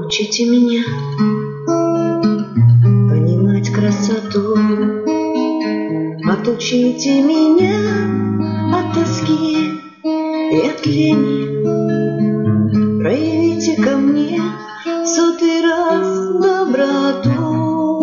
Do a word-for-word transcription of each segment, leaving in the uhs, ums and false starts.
Научите меня понимать красоту, отучите меня от тоски и от лени, проявите ко мне в сотый раз доброту.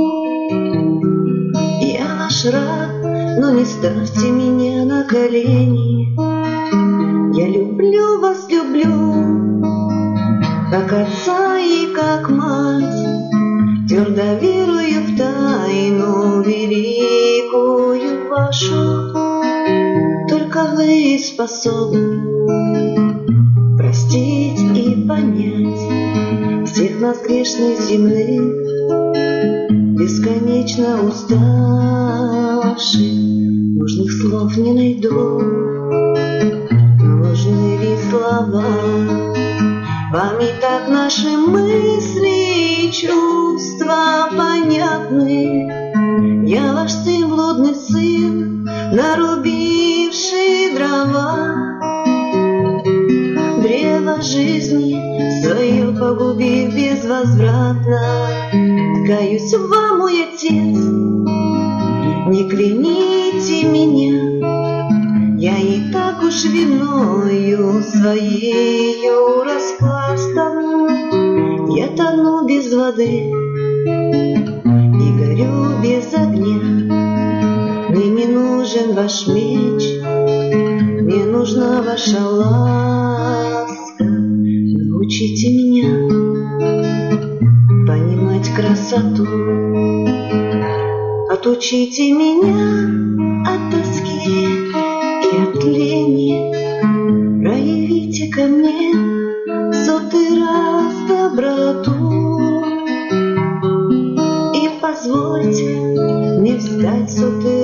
Я ваш раб, но не ставьте меня на колени. Я люблю вас, люблю, как отца и как мать, твердо верую в тайну великую вашу. Только вы способны простить и понять всех нас грешных земных, бесконечно уставших. Нужных слов не найду, но нужны ли слова? Вам и так наши мысли и чувства понятны. Я ваш сын, блудный сын, нарубивший дрова, древо жизни свое погубив безвозвратно. Каюсь вам, мой отец, не кляните меня, я и так уж виною своею распластан. Я тону без воды и горю без огня. Мне не нужен ваш меч, мне нужна ваша ласка. Научите меня понимать красоту, отучите меня от тоски и от лени, проявите ко мне сотый раз доброту. И позвольте мне встать сотый